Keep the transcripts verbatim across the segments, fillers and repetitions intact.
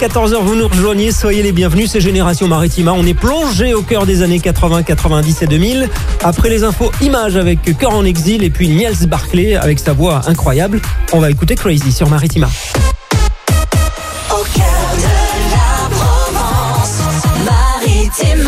quatorze heures, vous nous rejoignez, soyez les bienvenus, c'est Génération Maritima. On est plongé au cœur des années quatre-vingts, quatre-vingt-dix et deux mille. Après les infos images avec Cœur en exil et puis Niels Barclay avec sa voix incroyable, on va écouter Crazy sur Maritima. Au cœur de la Provence, Maritima.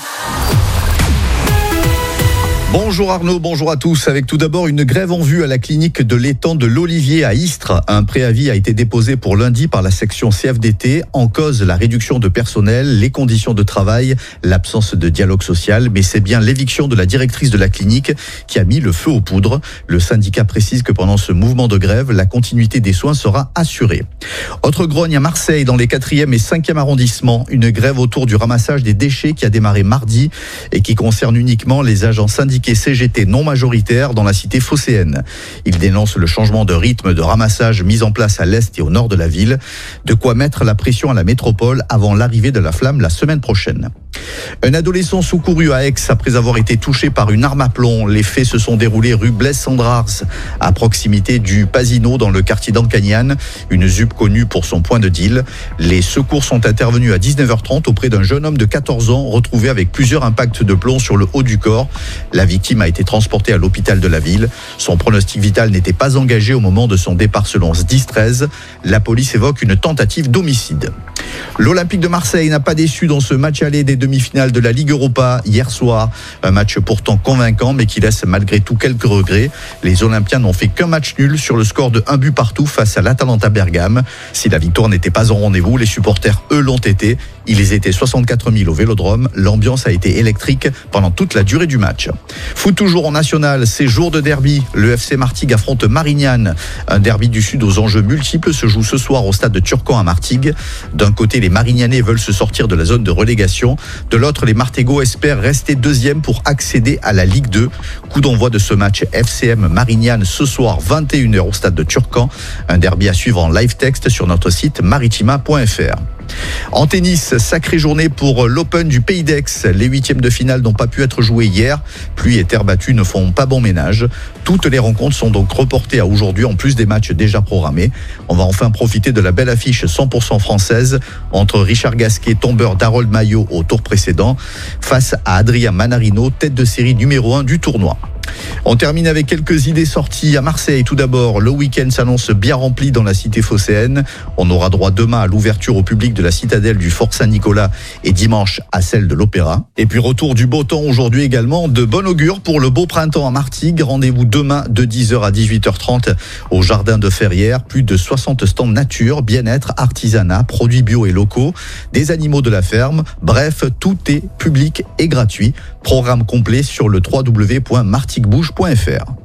Bonjour Arnaud, bonjour à tous. Avec tout d'abord une grève en vue à la clinique de l'étang de l'Olivier à Istres. Un préavis a été déposé pour lundi par la section C F D T. En cause, la réduction de personnel, les conditions de travail, l'absence de dialogue social. Mais c'est bien l'éviction de la directrice de la clinique qui a mis le feu aux poudres. Le syndicat précise que pendant ce mouvement de grève, la continuité des soins sera assurée. Autre grogne à Marseille, dans les quatrième et cinquième arrondissements. Une grève autour du ramassage des déchets qui a démarré mardi et qui concerne uniquement les agents syndiqués et C G T non majoritaires dans la cité phocéenne. Il dénonce le changement de rythme de ramassage mis en place à l'est et au nord de la ville. De quoi mettre la pression à la métropole avant l'arrivée de la flamme la semaine prochaine. Un adolescent secouru à Aix après avoir été touché par une arme à plomb. Les faits se sont déroulés rue Blaise Sandrars, à proximité du Pasino dans le quartier d'Ancagnan, une Z U P connue pour son point de deal. Les secours sont intervenus à dix-neuf heures trente auprès d'un jeune homme de quatorze ans retrouvé avec plusieurs impacts de plomb sur le haut du corps. La victime a été transportée à l'hôpital de la ville. Son pronostic vital n'était pas engagé au moment de son départ selon S dix treize. La police évoque une tentative d'homicide. L'Olympique de Marseille n'a pas déçu dans ce match aller des demi-finales de la Ligue Europa hier soir. Un match pourtant convaincant mais qui laisse malgré tout quelques regrets. Les Olympiens n'ont fait qu'un match nul sur le score de un but partout face à l'Atalanta Bergame. Si la victoire n'était pas au rendez-vous, les supporters eux l'ont été. Ils étaient soixante-quatre mille au Vélodrome. L'ambiance a été électrique pendant toute la durée du match. Foot toujours en national, c'est jour de derby. Le F C Martigues affronte Marignane. Un derby du Sud aux enjeux multiples se joue ce soir au stade de Turcan à Martigues. D'un côté, les Marignanais veulent se sortir de la zone de relégation. De l'autre, les Martégots espèrent rester deuxième pour accéder à la Ligue deux. Coup d'envoi de ce match F C M Marignane ce soir vingt et une heures au stade de Turcan. Un derby à suivre en live texte sur notre site maritima point f r. En tennis, sacrée journée pour l'Open du Pays d'Aix. Les huitièmes de finale n'ont pas pu être joués hier. Pluie et terre battue ne font pas bon ménage. Toutes les rencontres sont donc reportées à aujourd'hui en plus des matchs déjà programmés. On va enfin profiter de la belle affiche cent pour cent française entre Richard Gasquet, tombeur d'Harold Maillot au tour précédent, face à Adrien Manarino, tête de série numéro un du tournoi. On termine avec quelques idées sorties à Marseille. Tout d'abord, le week-end s'annonce bien rempli dans la cité phocéenne. On aura droit demain à l'ouverture au public de la citadelle du Fort Saint-Nicolas et dimanche à celle de l'Opéra. Et puis retour du beau temps aujourd'hui également, de bon augure pour le beau printemps à Martigues. Rendez-vous demain de dix heures à dix-huit heures trente au jardin de Ferrières. Plus de soixante stands nature, bien-être, artisanat, produits bio et locaux, des animaux de la ferme. Bref, tout est public et gratuit. Programme complet sur le w w w point martigues bouge point f r.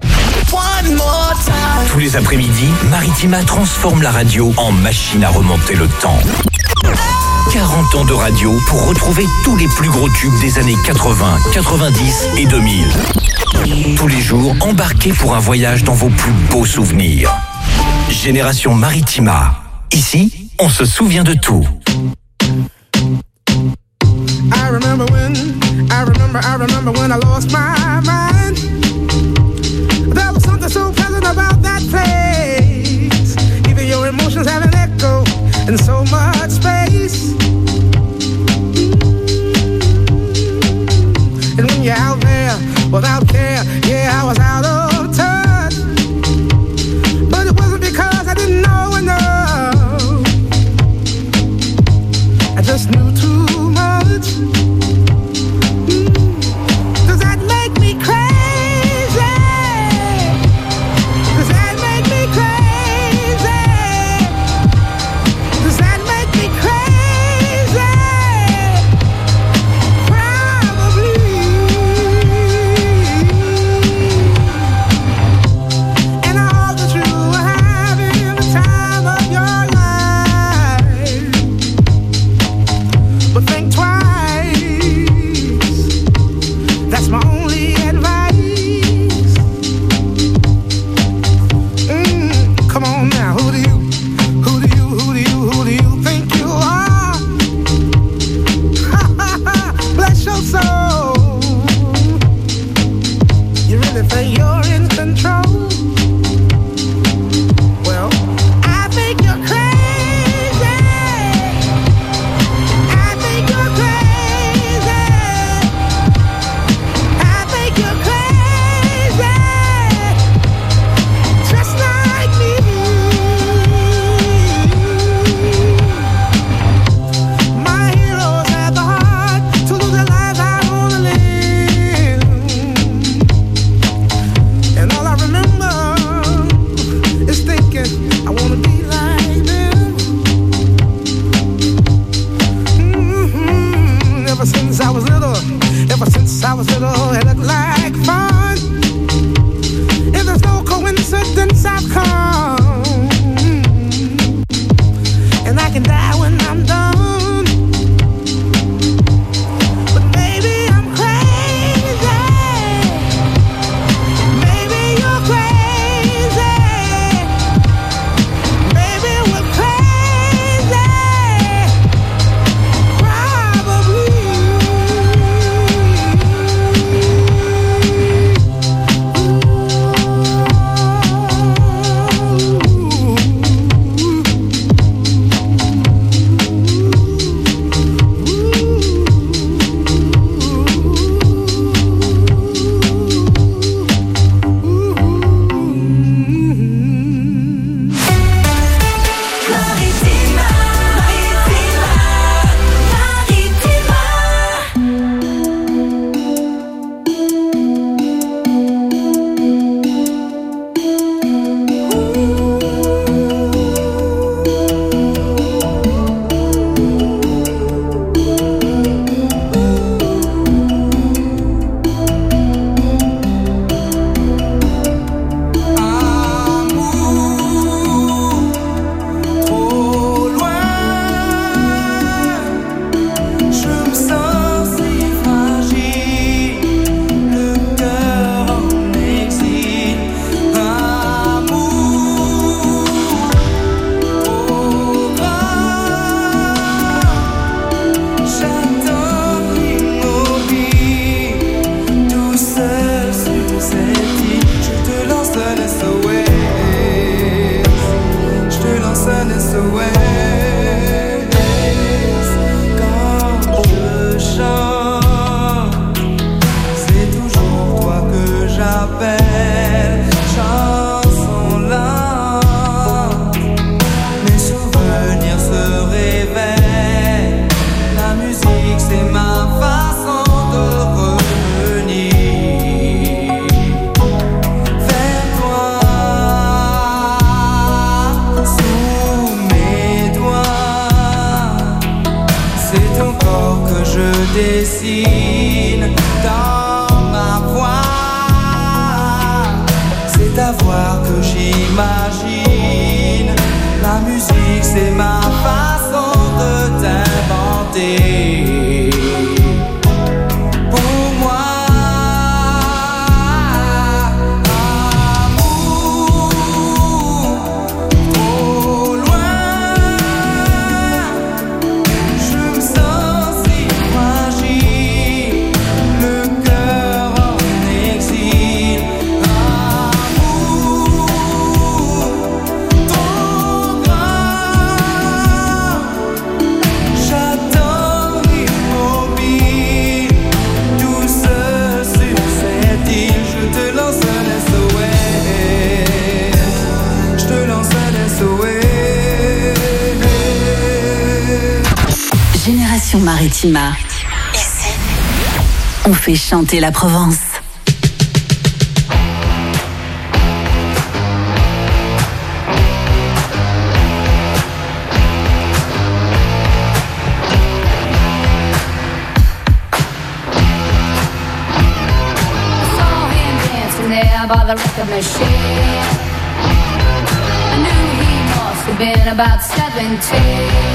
Tous les après-midi, Maritima transforme la radio en machine à remonter le temps. quarante ans de radio pour retrouver tous les plus gros tubes des années quatre-vingts, quatre-vingt-dix et deux mille. Tous les jours, embarquez pour un voyage dans vos plus beaux souvenirs. Génération Maritima. Ici, on se souvient de tout. I remember when, I remember, I remember when I lost my mind. There was something so pleasant about that place. Even your emotions have an echo in so much space. And when you're out there without care, yeah, I was out of touch. But it wasn't because I didn't know enough. I just knew too much. Does that make me crazy? Does that make me crazy? Does that make me crazy? Ever since I was little, ever since I was little, it looked like fun. If there's no coincidence, I've come, and I can die when I'm done. But maybe I'm crazy. Maybe you're crazy. Maybe we're crazy. Probably. Maritima, Trop loin, je me sens si fragile, le cœur en exil. Amour, trop grand, j'attends immobile, tout seul sur cette île. Je te lance un S O S, je te lance un S O S. Quand je chante, c'est toujours toi que j'appelle. Chanson lente, mes souvenirs se réveillent. La musique, c'est ma façon de revenir vers toi. Sous mes doigts, c'est ton corps que je dessine dans ma voix. C'est ta voix que j'imagine. La musique, c'est ma façon de t'inventer. Pour moi, amour, trop loin, je me sens si fragile, le cœur en exil. Amour, trop grand, j'attends immobile, tout seul sur cette île. Je te lance un S O S, je te lance un S O S. Génération Maritima. Ici, on fait chanter la Provence. Saw him dancing there by the record machine. I knew he must have been about seventeen.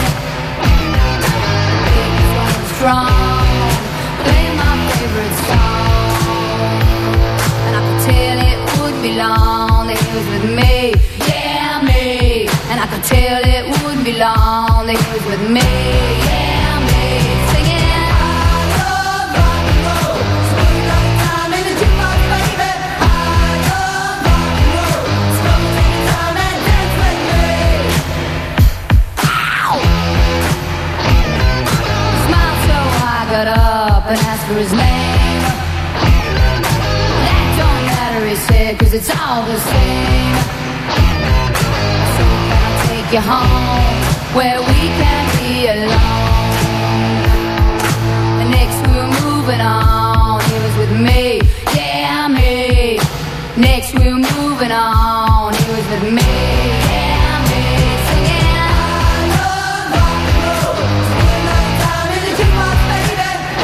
He was strong, playing my favorite song, and I could tell it wouldn't be long that he was with me, yeah me. And I could tell it wouldn't be long that he was with me, yeah me. Singing, I love rock and roll, spend like time in the jukebox, baby. I love rock and roll, spend like time and dance with me. Ow! Smiled so I got up and asked for his name. That don't matter, he said, 'cause it's all the same. So can I take you home where we can be alone? And next we were moving on, he was with me, yeah me. Next we were moving on, he was with me, yeah me. Singing, I love rock and roll, spend like time in the jukebox, baby. I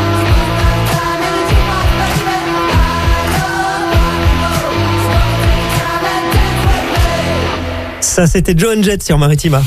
Ça, c'était Joan Jett sur Maritima.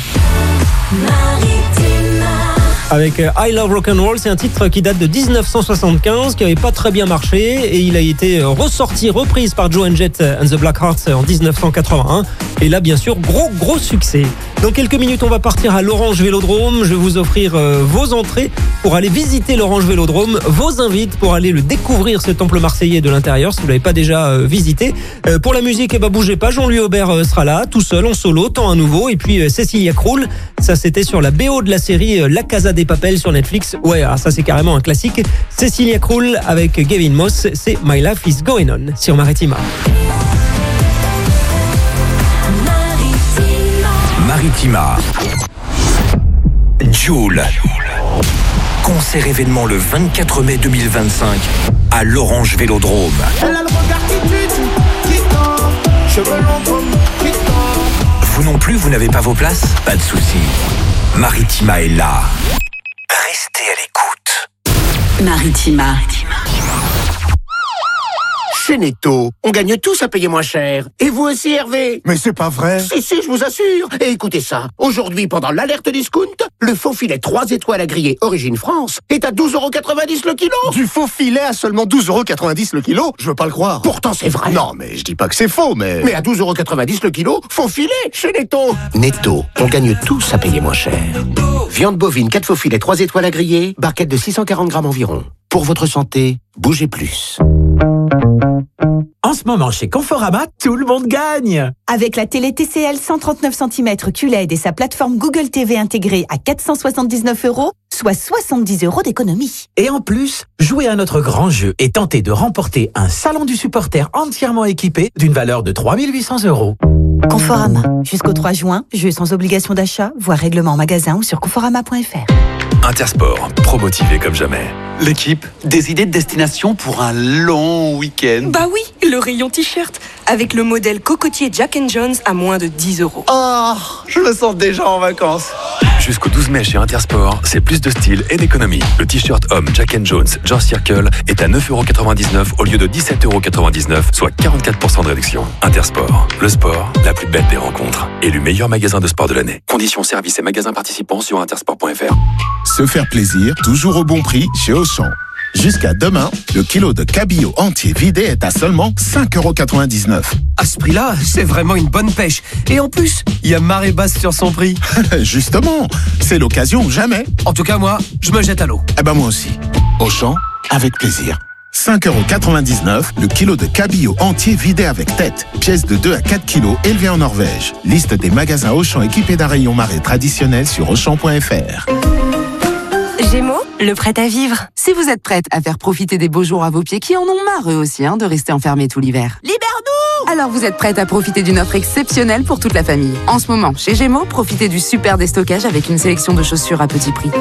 Avec I Love Rock'n'Roll, c'est un titre qui date de dix-neuf cent soixante-quinze, qui n'avait pas très bien marché, et il a été ressorti, reprise par Joan Jett and the Blackhearts en dix-neuf cent quatre-vingt-un. Et là, bien sûr, gros, gros succès. Dans quelques minutes, on va partir à l'Orange Vélodrome. Je vais vous offrir euh, vos entrées pour aller visiter l'Orange Vélodrome, vos invites pour aller le découvrir, ce temple marseillais de l'intérieur, si vous ne l'avez pas déjà euh, visité. Euh, pour la musique, eh ben, bougez pas, Jean-Louis Aubert euh, sera là, tout seul, en solo, temps à nouveau. Et puis euh, Cécilia Krull, ça c'était sur la B O de la série euh, La Casa des Papel sur Netflix. Ouais, alors ça c'est carrément un classique. Cécilia Krull avec Gavin Moss, c'est My Life is Going On sur Maritima. Maritima. Jul. Concert événement le vingt-quatre mai deux mille vingt-cinq à l'Orange Vélodrome. Elle a le regard qui tue, qui tend, cheveux longs comme qui tend. Vous non plus, vous n'avez pas vos places? Pas de souci. Maritima est là. Restez à l'écoute. Maritima. Chez Netto, on gagne tous à payer moins cher. Et vous aussi, Hervé? Mais c'est pas vrai. Si, si, je vous assure. Et écoutez ça. Aujourd'hui, pendant l'alerte discount, le faux filet trois étoiles à griller Origine France est à douze euros quatre-vingt-dix le kilo. Du faux filet à seulement douze euros quatre-vingt-dix le kilo? Je veux pas le croire. Pourtant, c'est vrai. Non, mais je dis pas que c'est faux, mais... Mais à douze euros quatre-vingt-dix le kilo, faux filet chez Netto. Netto, on gagne tous à payer moins cher. Viande bovine, quatre faux filets, trois étoiles à griller, barquette de six cent quarante grammes environ. Pour votre santé, bougez plus. En ce moment, chez Conforama, tout le monde gagne. Avec la télé T C L cent trente-neuf centimètres Q L E D et sa plateforme Google T V intégrée à quatre cent soixante-dix-neuf euros, soit soixante-dix euros d'économie. Et en plus, jouez à notre grand jeu et tentez de remporter un salon du supporter entièrement équipé d'une valeur de trois mille huit cents euros. Conforama. Jusqu'au trois juin, jeu sans obligation d'achat, voire règlement en magasin ou sur conforama point f r. Intersport, pro motivé comme jamais. L'équipe, des idées de destination pour un long week-end? Bah oui, le rayon t-shirt, avec le modèle cocotier Jack and Jones à moins de dix euros. Oh, je me sens déjà en vacances. Jusqu'au douze mai chez Intersport, c'est plus de style et d'économie. Le t-shirt homme Jack and Jones George Circle est à neuf euros quatre-vingt-dix-neuf au lieu de dix-sept euros quatre-vingt-dix-neuf, soit quarante-quatre pour cent de réduction. Intersport, le sport, la plus belle des rencontres. Élu meilleur magasin de sport de l'année. Conditions, services et magasins participants sur intersport point f r. Se faire plaisir, toujours au bon prix chez Auchan. Jusqu'à demain, le kilo de cabillaud entier vidé est à seulement cinq euros quatre-vingt-dix-neuf. À ce prix-là, c'est vraiment une bonne pêche. Et en plus, il y a marée basse sur son prix. Justement, c'est l'occasion ou jamais. En tout cas, moi, je me jette à l'eau. Eh ben moi aussi. Auchan, avec plaisir. cinq euros quatre-vingt-dix-neuf, le kilo de cabillaud entier vidé avec tête. Pièce de deux à quatre kilos élevée en Norvège. Liste des magasins Auchan équipés d'un rayon marée traditionnel sur auchan point f r. Gémeaux, le prêt à vivre. Si vous êtes prête à faire profiter des beaux jours à vos pieds qui en ont marre eux aussi hein, de rester enfermés tout l'hiver. Libère-nous! Alors vous êtes prête à profiter d'une offre exceptionnelle pour toute la famille. En ce moment, chez Gémeaux, profitez du super déstockage avec une sélection de chaussures à petit prix.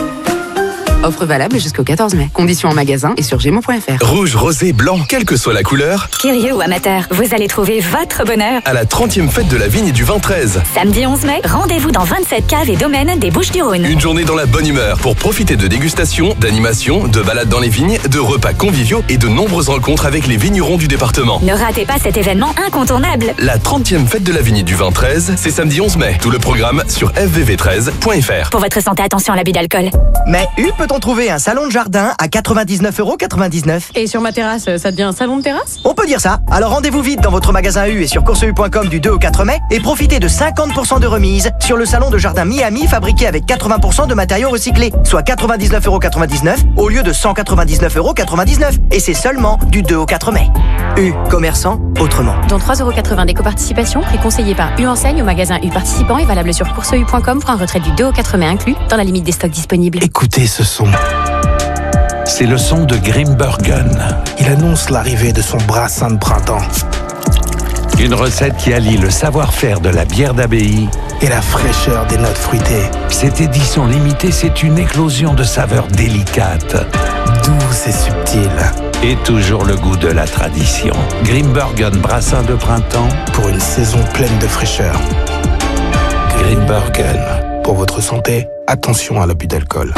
Offre valable jusqu'au quatorze mai. Conditions en magasin et sur gémeaux point f r. Rouge, rosé, blanc, quelle que soit la couleur. Curieux ou amateur, vous allez trouver votre bonheur à la trentième fête de la vigne et du vin treize. Samedi onze mai, rendez-vous dans vingt-sept caves et domaines des Bouches-du-Rhône. Une journée dans la bonne humeur pour profiter de dégustations, d'animations, de balades dans les vignes, de repas conviviaux et de nombreuses rencontres avec les vignerons du département. Ne ratez pas cet événement incontournable. La trentième fête de la vigne et du vin treize, c'est samedi onze mai. Tout le programme sur f v v treize point f r. Pour votre santé, attention à l'abus d'alcool. Mais U peut peut-on trouver un salon de jardin à quatre-vingt-dix-neuf euros quatre-vingt-dix-neuf? Et sur ma terrasse, ça devient un salon de terrasse? On peut dire ça. Alors rendez-vous vite dans votre magasin U et sur course u point com du deux au quatre mai et profitez de cinquante pour cent de remise sur le salon de jardin Miami fabriqué avec quatre-vingts pour cent de matériaux recyclés, soit quatre-vingt-dix-neuf euros quatre-vingt-dix-neuf au lieu de cent quatre-vingt-dix-neuf euros quatre-vingt-dix-neuf. Et c'est seulement du deux au quatre mai. U, commerçant autrement. Dont trois euros quatre-vingts d'éco-participation, prix conseillé par U Enseigne au magasin U participant et valable sur course u point com pour un retrait du deux au quatre mai inclus, dans la limite des stocks disponibles. Écoutez ce son. C'est le son de Grimbergen. Il annonce l'arrivée de son brassin de printemps. Une recette qui allie le savoir-faire de la bière d'abbaye et la fraîcheur des notes fruitées. Cette édition limitée, c'est une éclosion de saveurs délicates, douces et subtiles. Et toujours le goût de la tradition. Grimbergen brassin de printemps pour une saison pleine de fraîcheur. Grimbergen. Pour votre santé, attention à l'abus d'alcool.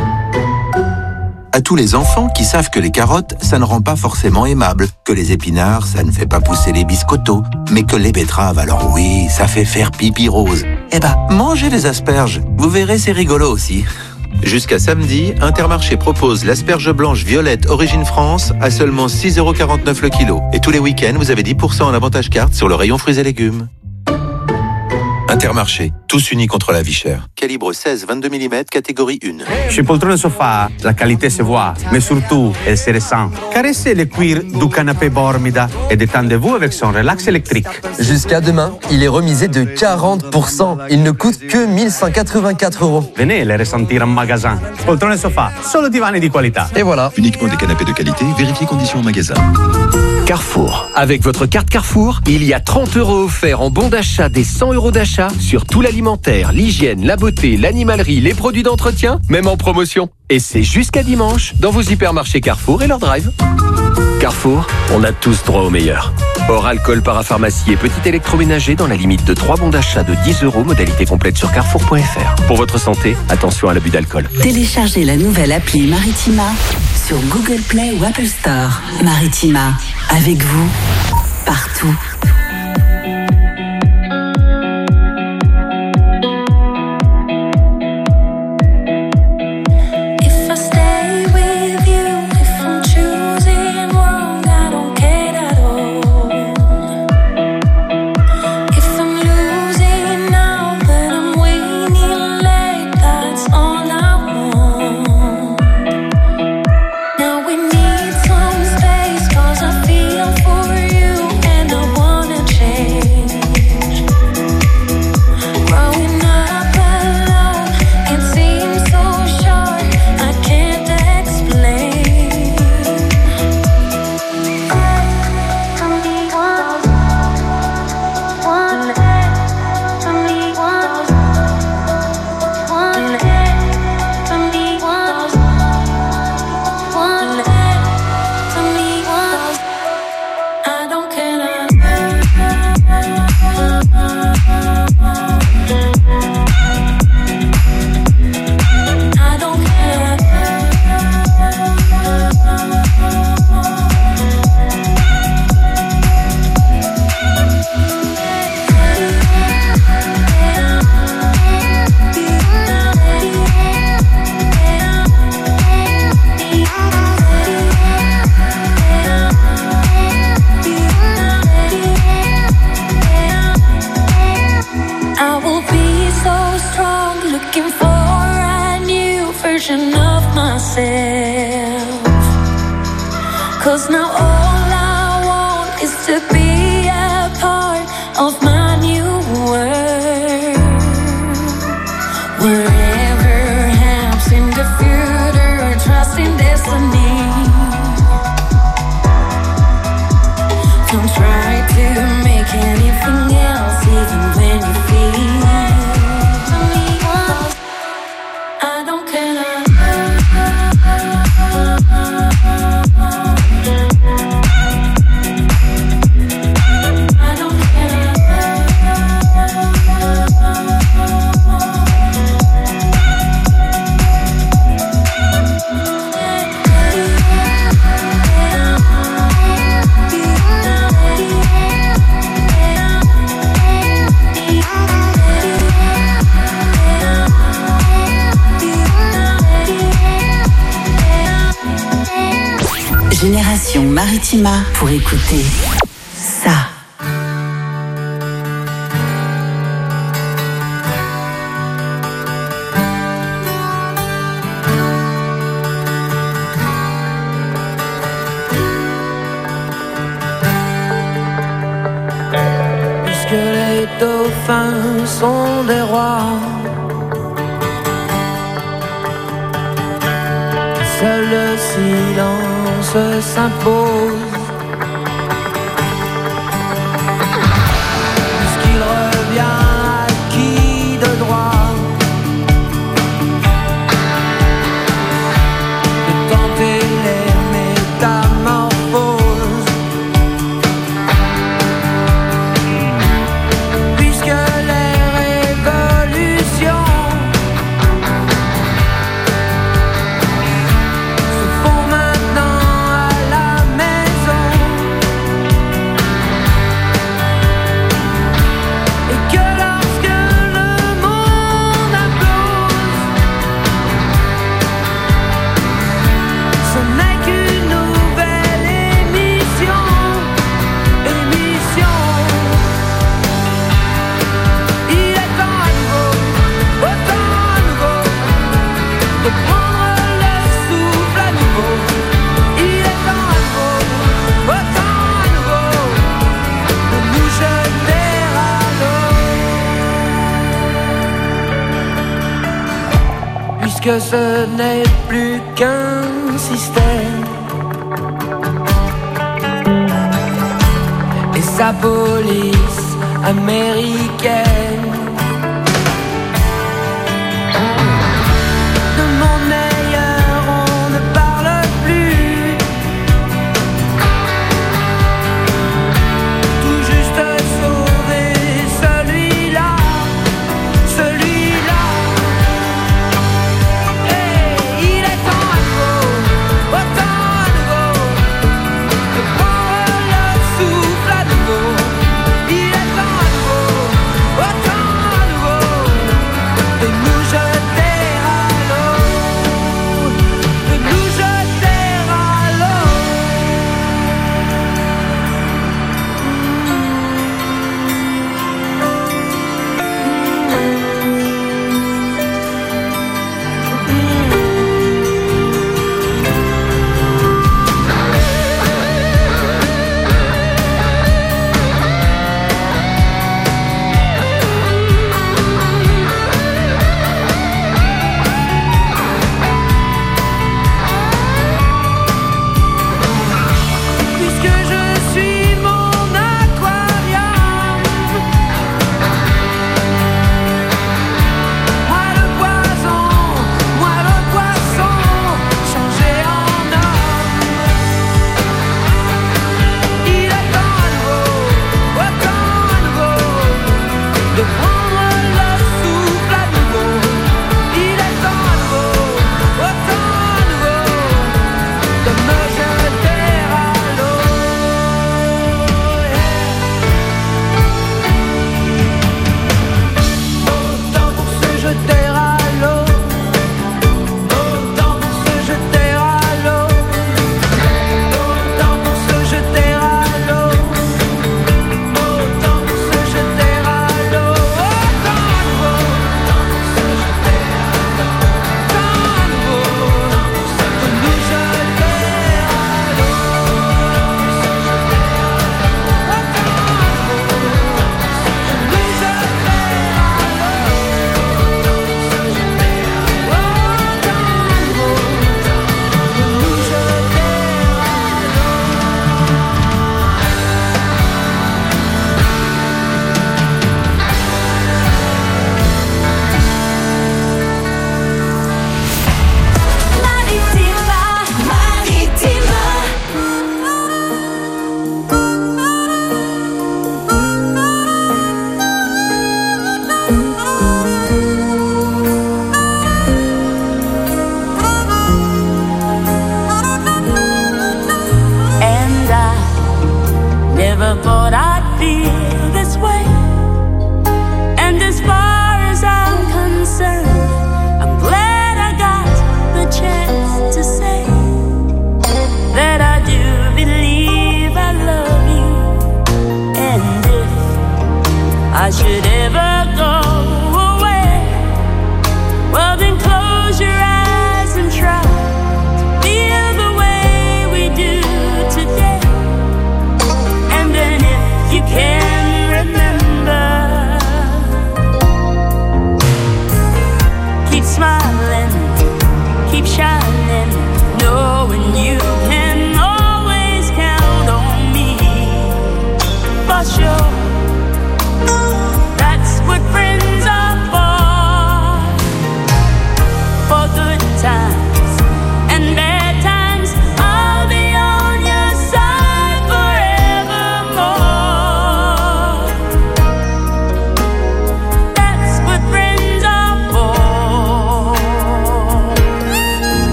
À tous les enfants qui savent que les carottes, ça ne rend pas forcément aimable, que les épinards, ça ne fait pas pousser les biscottos, mais que les betteraves, alors oui, ça fait faire pipi rose. Eh ben, mangez les asperges, vous verrez, c'est rigolo aussi. Jusqu'à samedi, Intermarché propose l'asperge blanche violette Origine France à seulement six euros quarante-neuf le kilo. Et tous les week-ends, vous avez dix pour cent en avantage carte sur le rayon fruits et légumes. Intermarché, tous unis contre la vie chère. Calibre seize vingt-deux millimètres, catégorie un. Chez Poltrone Sofa, la qualité se voit, mais surtout, elle se ressent. Caressez le cuir du canapé Bormida et détendez-vous avec son relax électrique. Jusqu'à demain, il est remisé de quarante pour cent. Il ne coûte que mille cent quatre-vingt-quatre euros. Venez le ressentir en magasin. Poltrone Sofa, solo divani di qualità. Et voilà. Uniquement des canapés de qualité, vérifiez conditions en magasin. Carrefour. Avec votre carte Carrefour, il y a trente euros offerts en bon d'achat des cent euros d'achat sur tout l'alimentaire, l'hygiène, la beauté, l'animalerie, les produits d'entretien, même en promotion. Et c'est jusqu'à dimanche dans vos hypermarchés Carrefour et leur drive. Carrefour, on a tous droit au meilleur. Hors alcool, parapharmacie et petit électroménager dans la limite de trois bons d'achat de dix euros, modalité complète sur carrefour point f r. Pour votre santé, attention à l'abus d'alcool. Téléchargez la nouvelle appli Maritima sur Google Play ou Apple Store. Maritima, avec vous, partout. Génération Maritima pour écouter ça. Puisque les dauphins sont des rois, seul le silence s'impose. Puisqu'il revient à qui de droit de tenter les métamorphoses. Puisque les révolutions que ce n'est plus qu'un système et sa police américaine. De monde meilleur on ne parle plus, tout juste sauver celui-là, celui-là. Autant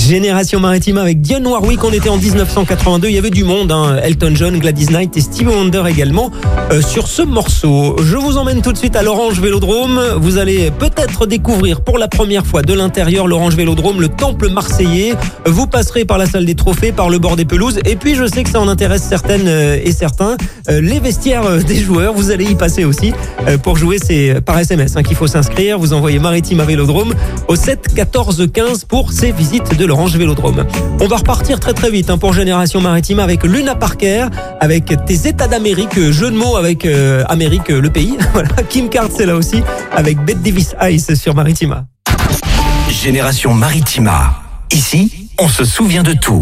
Génération Maritime avec Dionne Warwick, on était en dix-neuf cent quatre-vingt-deux, il y avait du monde, hein. Elton John, Gladys Knight et Stevie Wonder également euh, sur ce morceau. Je vous emmène tout de suite à l'Orange Vélodrome, vous allez peut-être découvrir pour la première fois de l'intérieur l'Orange Vélodrome, le temple marseillais. Vous passerez par la salle des trophées, par le bord des pelouses et puis je sais que ça en intéresse certaines et certains, euh, les vestiaires des joueurs, vous allez y passer aussi. Euh, pour jouer, c'est par S M S hein, qu'il faut s'inscrire, vous envoyez Maritime à Vélodrome au sept quatorze quinze pour ces visites de l'Orange Vélodrome. On va repartir très très vite hein, pour Génération Maritime avec Luna Parker, avec tes états d'Amérique, jeu de mots avec euh, Amérique, le pays. Voilà, Kim Card c'est là aussi avec Bette Davis Ice sur Maritima. Génération Maritima. Ici, on se souvient de tout.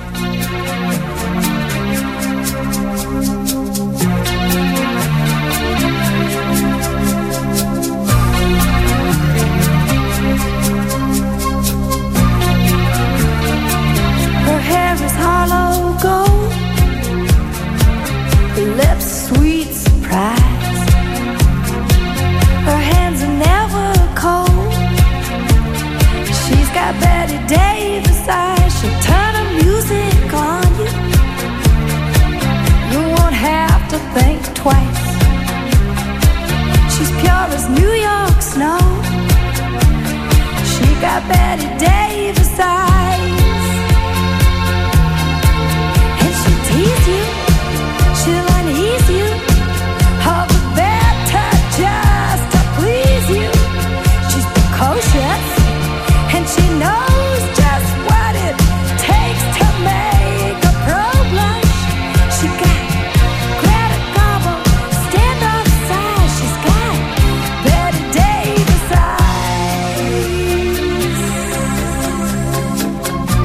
Betty Davis eyes, and she'll tease you, she'll unease you, all the better just to please you. She's precocious, and she knows just what it takes to make a pro blush. She got Greta Garbo, standoff size. She's got Betty Davis eyes.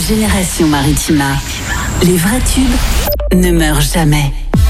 Génération Maritima. Les vrais tubes ne meurent jamais.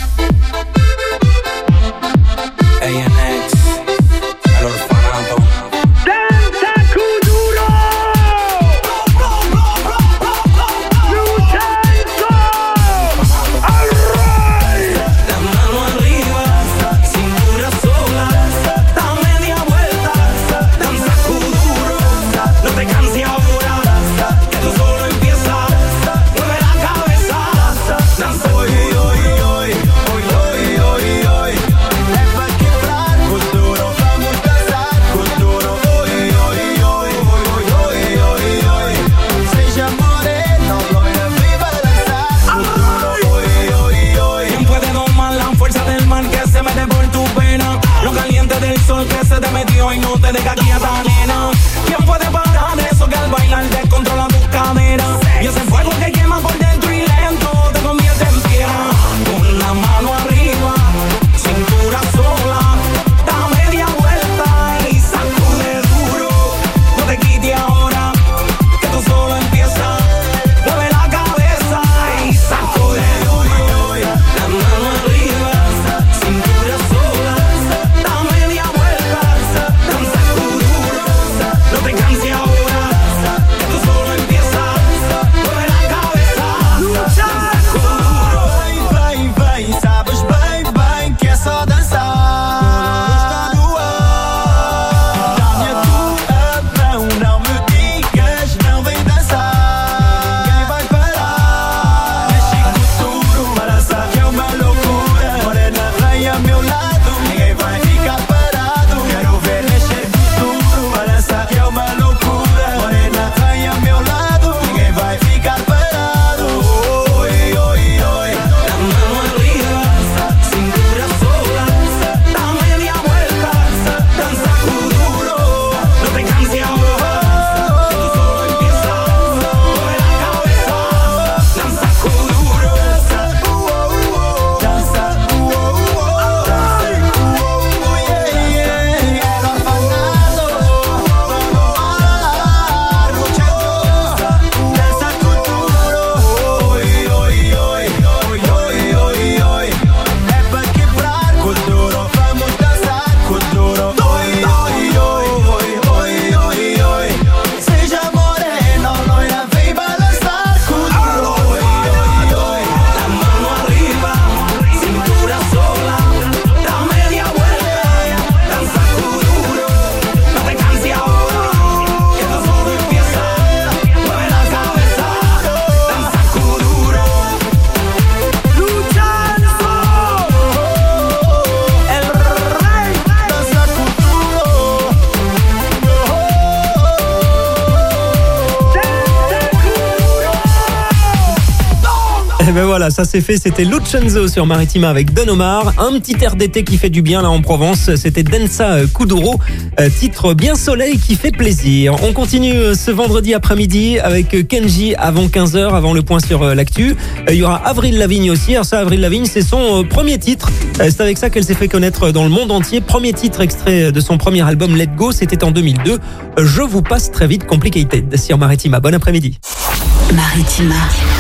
Et ben voilà, ça c'est fait, c'était Lucenzo sur Maritima avec Don Omar. Un petit air d'été qui fait du bien là en Provence, c'était Densa Kuduro, titre bien soleil qui fait plaisir. On continue ce vendredi après-midi avec Kenji avant quinze heures, avant le point sur l'actu. Il y aura Avril Lavigne aussi. Alors ça, Avril Lavigne, c'est son premier titre. C'est avec ça qu'elle s'est fait connaître dans le monde entier. Premier titre extrait de son premier album Let Go, c'était en deux mille deux. Je vous passe très vite Complicated sur Maritima. Bon après-midi. Maritima.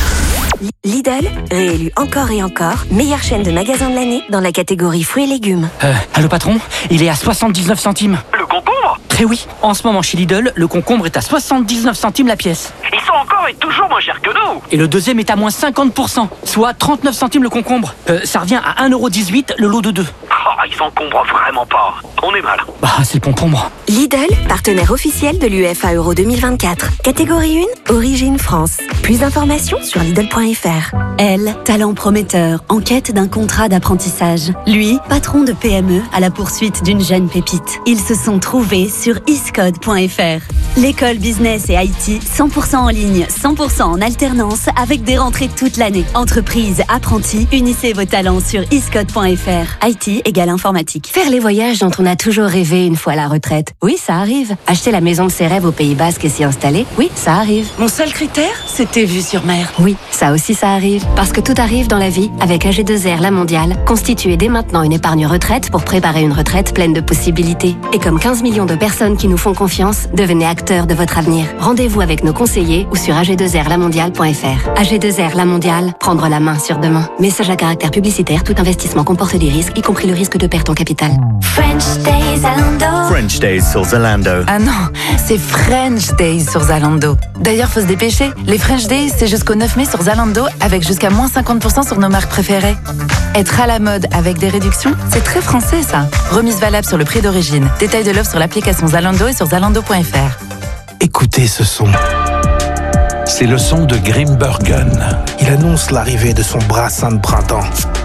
Lidl, réélu encore et encore, meilleure chaîne de magasins de l'année dans la catégorie fruits et légumes. Euh, allô patron, il est à soixante-dix-neuf centimes. Le concombre ? Eh oui, en ce moment chez Lidl, le concombre est à soixante-dix-neuf centimes la pièce. Ils sont encore et toujours moins chers que nous. Et le deuxième est à moins cinquante pour cent, soit trente-neuf centimes le concombre. Euh, ça revient à un euro dix-huit le lot de deux. Oh, ils s'encombrent vraiment pas. On est mal. Bah, c'est le concombre. Lidl, partenaire officiel de l'U E F A Euro deux mille vingt-quatre. Catégorie un, origine France. Plus d'informations sur Lidl point F R. Elle, talent prometteur, en quête d'un contrat d'apprentissage. Lui, patron de P M E à la poursuite d'une jeune pépite. Ils se sont trouvés sur iscode point F R. L'école business et I T, cent pour cent en ligne, cent pour cent en alternance, avec des rentrées toute l'année. Entreprise, apprentis, unissez vos talents sur iscode point F R. I T égale informatique. Faire les voyages dont on a toujours rêvé une fois à la retraite. Oui, ça arrive. Acheter la maison de ses rêves au Pays Basque et s'y installer. Oui, ça arrive. Mon seul critère, c'était t'ai vu sur mer. Oui, ça aussi ça arrive. Parce que tout arrive dans la vie avec A G deux R La Mondiale. Constituez dès maintenant une épargne retraite pour préparer une retraite pleine de possibilités. Et comme quinze millions de personnes qui nous font confiance, devenez acteurs de votre avenir. Rendez-vous avec nos conseillers ou sur a g deux r la mondiale point f r. A G deux R La Mondiale, prendre la main sur demain. Message à caractère publicitaire, tout investissement comporte des risques, y compris le risque de perte en capital. French Days Zalando. French Days sur Zalando. Ah non, c'est French Days sur Zalando. D'ailleurs, faut se dépêcher. Les French Days, c'est jusqu'au neuf mai sur Zalando avec jusqu'à moins cinquante pour cent sur nos marques préférées. Être à la mode avec des réductions, c'est très français ça. Remise valable sur le prix d'origine. Détail de l'offre sur l'application Zalando et sur zalando point f r. Écoutez ce son. C'est le son de Grimbergen. Il annonce l'arrivée de son brassin de printemps.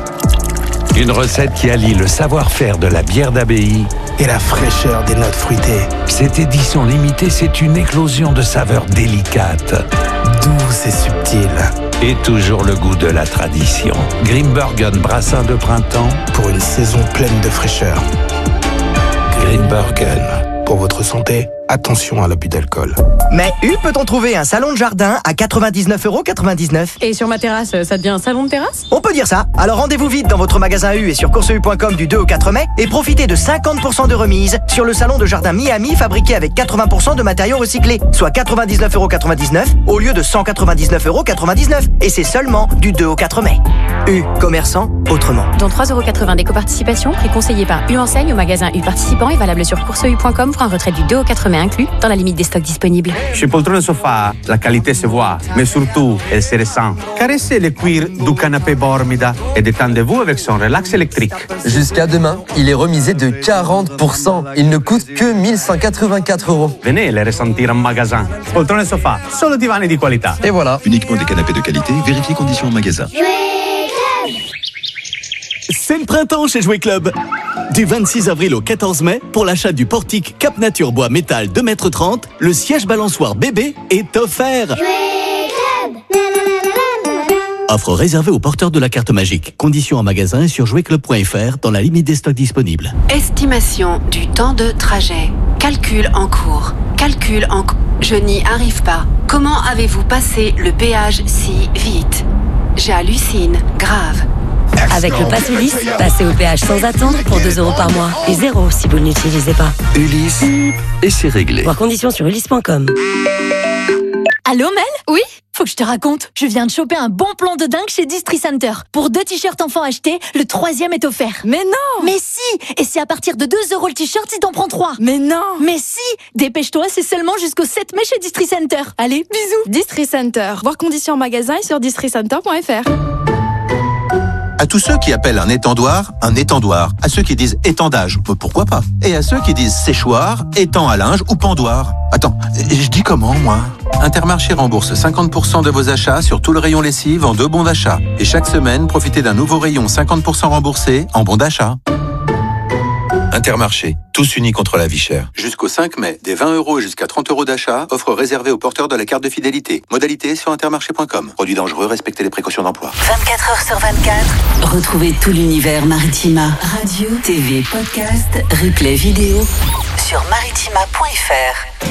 Une recette qui allie le savoir-faire de la bière d'abbaye et la fraîcheur des notes fruitées. Cette édition limitée, c'est une éclosion de saveurs délicates, douces et subtiles. Et toujours le goût de la tradition. Grimbergen brassin de printemps pour une saison pleine de fraîcheur. Grimbergen. Pour votre santé, attention à l'abus d'alcool. Mais U peut-on trouver un salon de jardin à quatre-vingt-dix-neuf euros quatre-vingt-dix-neuf? Et sur ma terrasse, ça devient un salon de terrasse? On peut dire ça. Alors rendez-vous vite dans votre magasin U et sur course u point com du deux au quatre mai et profitez de cinquante pour cent de remise sur le salon de jardin Miami fabriqué avec quatre-vingts pour cent de matériaux recyclés, soit quatre-vingt-dix-neuf euros quatre-vingt-dix-neuf au lieu de cent quatre-vingt-dix-neuf euros quatre-vingt-dix-neuf. Et c'est seulement du deux au quatre mai. U, commerçant autrement. Dont trois euros quatre-vingts d'éco-participation, prix conseillé par U Enseigne au magasin U participant et valable sur course u point com pour un retrait du deux au quatre mai inclus, dans la limite des stocks disponibles. Chez Poltrone Sofa, la qualité se voit, mais surtout, elle se ressent. Caressez le cuir du canapé Bormida et détendez-vous avec son relax électrique. Jusqu'à demain, il est remisé de quarante pour cent. Il ne coûte que mille cent quatre-vingt-quatre euros. Venez les ressentir en magasin. Poltrone Sofa, solo divani di qualità. Et voilà. Uniquement des canapés de qualité, vérifiez conditions en magasin. C'est le printemps chez Jouet Club. Du vingt-six avril au quatorze mai, pour l'achat du portique Cap Nature Bois Métal deux mètres trente, le siège balançoire bébé est offert. Offre réservée aux porteurs de la carte magique. Conditions en magasin et sur jouet club point f r dans la limite des stocks disponibles. Estimation du temps de trajet. Calcul en cours. Calcul en cours. Je n'y arrive pas. Comment avez-vous passé le péage si vite? J'hallucine. Grave. Avec le Pass Ulysse, passez au péage sans attendre pour deux euros par mois. Et zéro si vous ne l'utilisez pas. Ulysse, et c'est réglé. Voir conditions sur ulysse point com. Allô Mel? Oui? Faut que je te raconte, je viens de choper un bon plan de dingue chez Distri Center. Pour deux t-shirts enfants achetés, le troisième est offert. Mais non! Mais si! Et c'est à partir de deux euros le t-shirt si t'en prends trois. Mais non! Mais si! Dépêche-toi, c'est seulement jusqu'au sept mai chez Distri Center. Allez, bisous! Distri Center. Voir conditions en magasin et sur distri center point f r. À tous ceux qui appellent un étendoir, un étendoir. À ceux qui disent étendage, pourquoi pas. Et à ceux qui disent séchoir, étang à linge ou pendoir. Attends, je dis comment, moi? Intermarché rembourse cinquante pour cent de vos achats sur tout le rayon lessive en deux bons d'achat. Et chaque semaine, profitez d'un nouveau rayon cinquante pour cent remboursé en bons d'achat. Intermarché, tous unis contre la vie chère. Jusqu'au cinq mai, des vingt euros et jusqu'à trente euros d'achat, offre réservée aux porteurs de la carte de fidélité. Modalité sur intermarché point com. Produit dangereux, respectez les précautions d'emploi. vingt-quatre heures sur vingt-quatre. Retrouvez tout l'univers Maritima. Radio, T V, podcast, replay vidéo sur maritima point f r.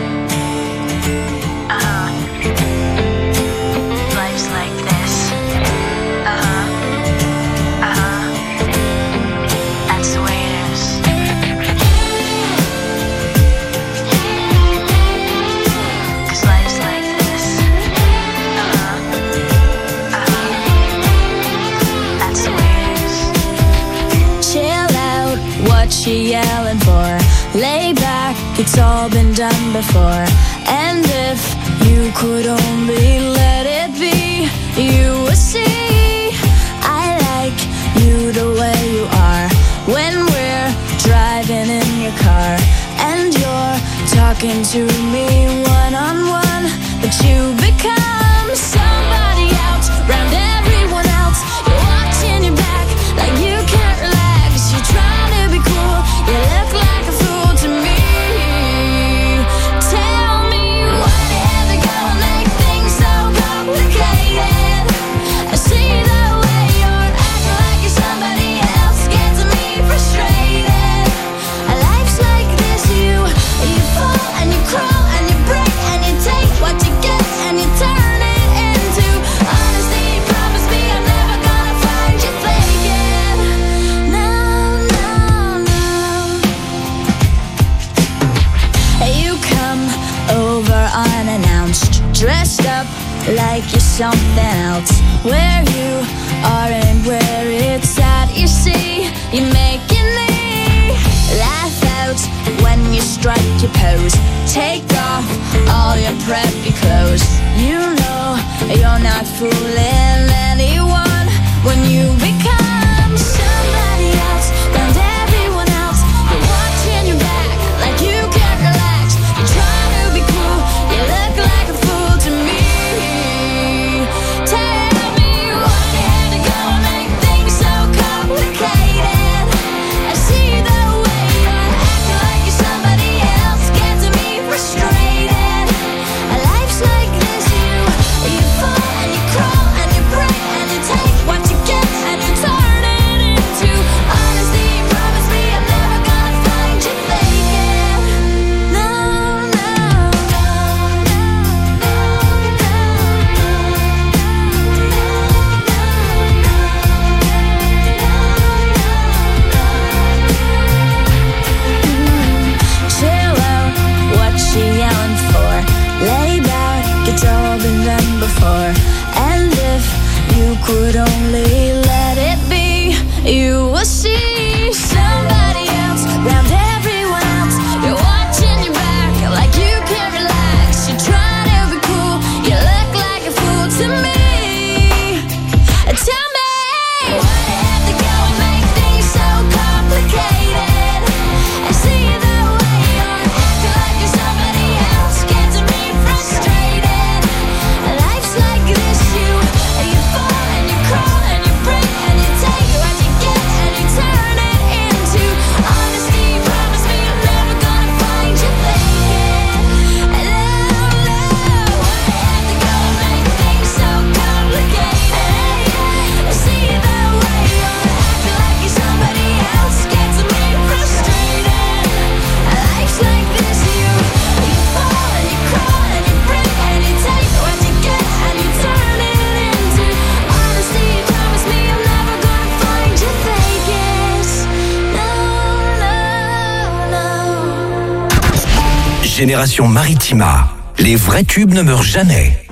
She yelling for? Lay back, it's all been done before. And if you could only let it be, you would see I like you the way you are. When we're driving in your car and you're talking to me one on one, but you become somebody else round everyone else. You're watching your back like you can't relax. You're trying to be cool, you look like a fool to me. Tell me whatever gonna make things so complicated. I see the way you're acting like you're somebody else, gets me frustrated. Life's like this, you you fall and you crawl and you break and you take what you get and you turn like you're something else. Where you are and where it's at, you see, you're making me laugh out when you strike your pose. Take off all your preppy clothes. You know you're not fooling anyone when you become somebody else. And everyone else, you're watching your back like you can't relax. You're trying to be cool, you look like a fool to me. Tell me why you had to go and make things so complicated. I see the way you're acting like you're somebody else, gets me frustrated. Life's like this, you, you fall and you crawl and you break and you take what you get and you turn it into honesty. Promise me I'm never gonna find you faking. No, no, no, chill out, what she yelling for? Lay back, it's all been done before. And if you could only let it be, you will see somebody else round everyone else. You're watching your back like you can't relax. You're trying to be cool, you look like a fool to me. Tell me why you have to go and make things so complicated. I see the way you're acting like you're somebody else, gets me frustrated. Life's like this, you, you fall and you crawl and you break and you take what you get and you turn it into honesty. Promise me I'm never gonna find you faking. No, no, why you have to go and make things so complicated? I see the way you're acting like you're somebody else, gets me frustrated. Life's like this, you, you fall and you crawl and you break and you take what you get and you turn it into honesty. Promise me I'm never gonna find you faking. No, no, no. Génération Maritima. Les vrais tubes ne meurent jamais.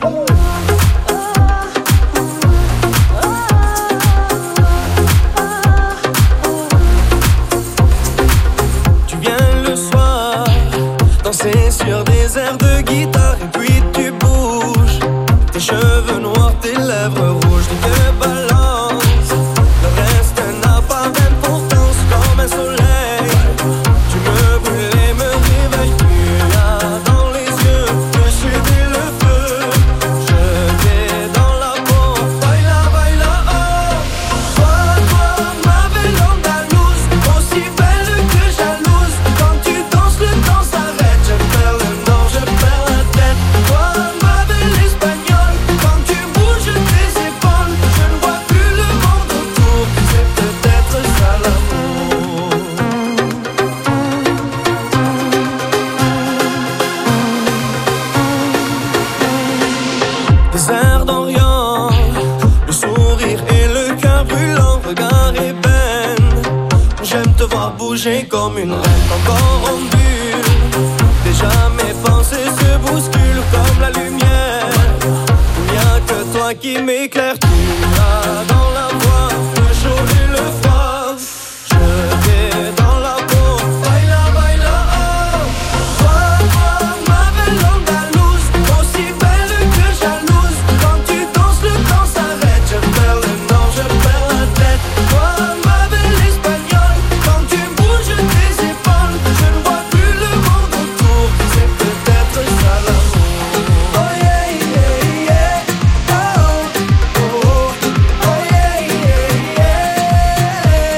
Tu viens le soir, danser sur des airs de guitare et puis tu bouges. Tes cheveux noirs, tes lèvres rouges, tu te balances. Le reste n'a pas d'importance comme un soleil. Tu me brûles et me réveilles, tu as dans les yeux que je suis le feu. Je vais dans la peau, baila, baila, oh. Toi, toi, ma belle andalouse, aussi belle que jalouse. Quand tu danses, le temps s'arrête. Je perds le nord, je perds la tête. Toi, ma belle espagnole, quand tu bouges tes épaules, je ne vois plus le monde autour. C'est peut-être ça l'amour. Des airs d'Orient, le sourire et le cœur brûlant, regard ébène. J'aime te voir bouger comme une reine, encore en bulle. Déjà mes pensées se bousculent comme la lumière. Il n'y a que toi qui m'éclaire, tu as dans la voix le chaud et le froid. Je vais dans la peau, baila, baila, oh. Toi, toi, ma belle andalouse, aussi belle que jalouse. Quand tu danses, le temps s'arrête. Je perds le nord, je perds la tête. Toi, ma belle espagnole, quand tu bouges tes épaules, je ne vois plus le monde autour. C'est peut-être ça l'amour. Oh yeah, yeah, yeah. Oh, oh, oh, oh yeah, yeah, yeah.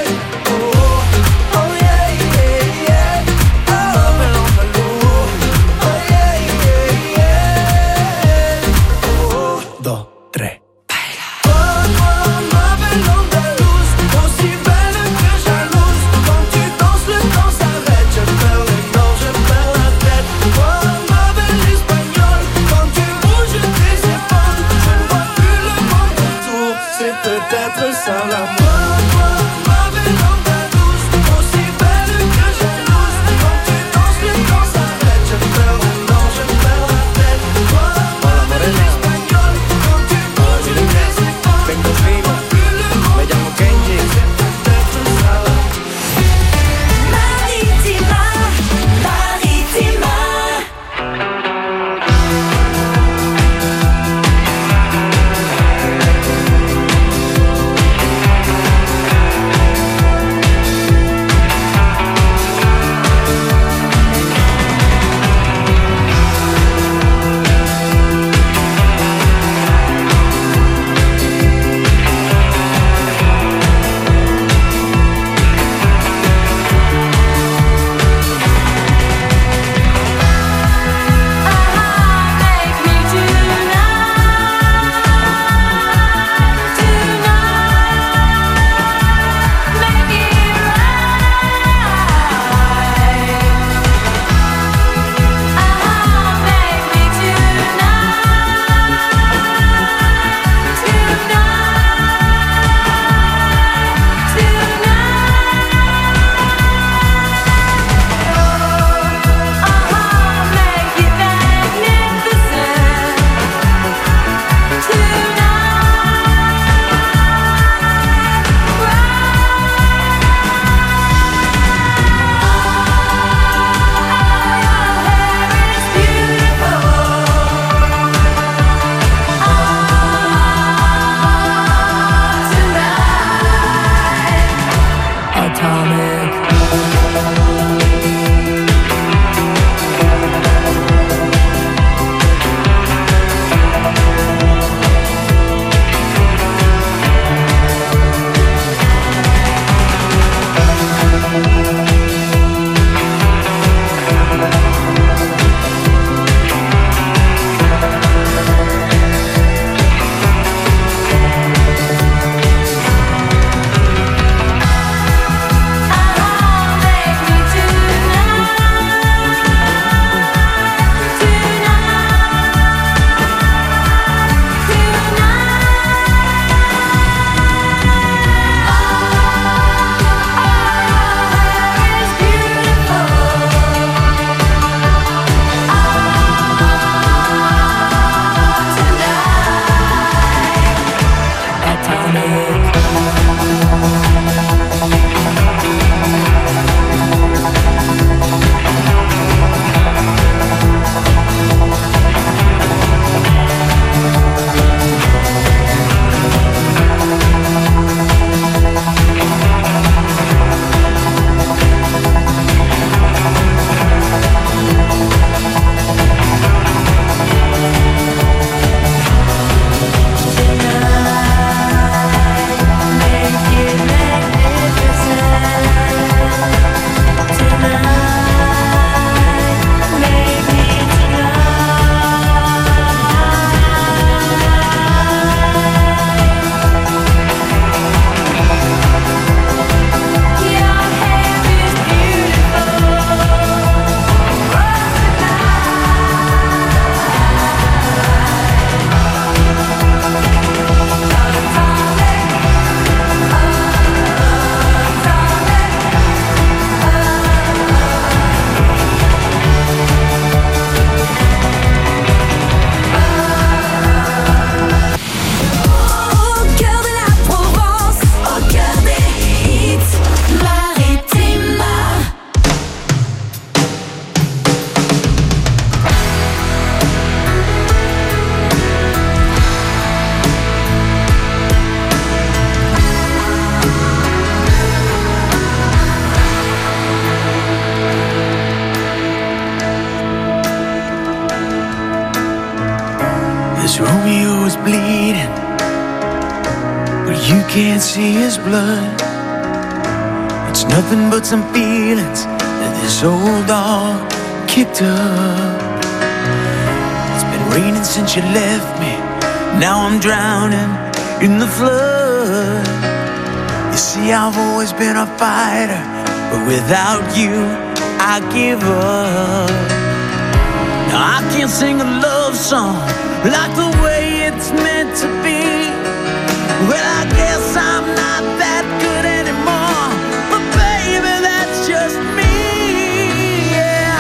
Romeo is bleeding, but you can't see his blood. It's nothing but some feelings that this old dog kicked up. It's been raining since you left me. Now I'm drowning in the flood. You see, I've always been a fighter, but without you, I give up. Now I can't sing a love song like the way it's meant to be. Well, I guess I'm not that good anymore, but baby, that's just me. Yeah,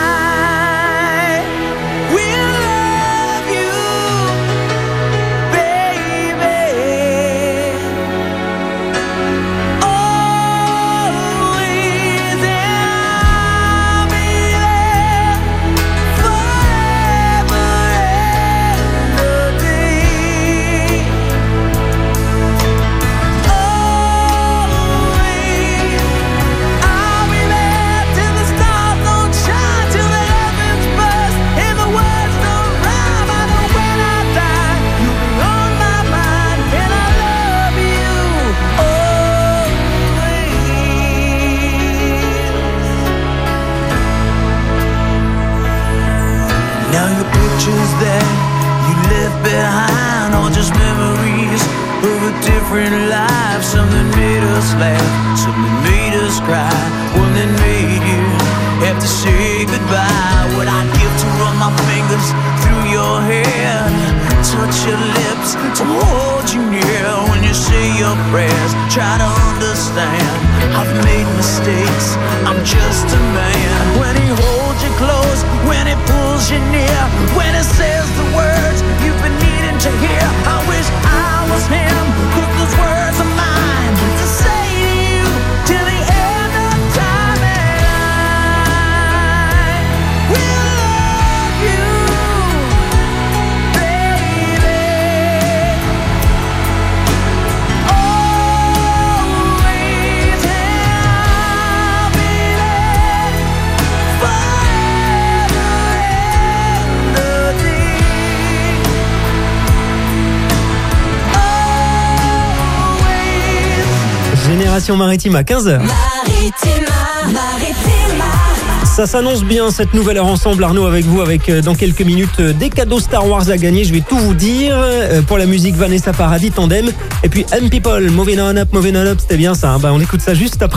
I will love you, baby, always, and I'll be there forever and a day. Always, I'll be there till the stars don't shine, till the heavens burst and the words don't rhyme. I know when I die, you'll be on my mind, and I love you always. Now your pictures that you left behind are just memories of a different life. Something made us laugh, something made us cry, one that made you have to say goodbye. What I'd give to run my fingers through your hair, touch your lips, to hold you near when you say your prayers. Try to understand, I've made mistakes, I'm just a man. When he holds you close, when he pulls you near, when he says the words you've been needing to hear, I wish I was him, 'cause those words are mine to say to you till the end of time. And I will love you, baby, always, and I'll be there forever and a day. Génération Maritime à quinze heures. Ça s'annonce bien cette nouvelle heure ensemble, Arnaud, avec vous, avec euh, dans quelques minutes euh, des cadeaux Star Wars à gagner. Je vais tout vous dire. Euh, pour la musique, Vanessa Paradis, Tandem. Et puis M People, Moving On Up, Moving On Up, c'était bien ça. Hein. Bah, on écoute ça juste après.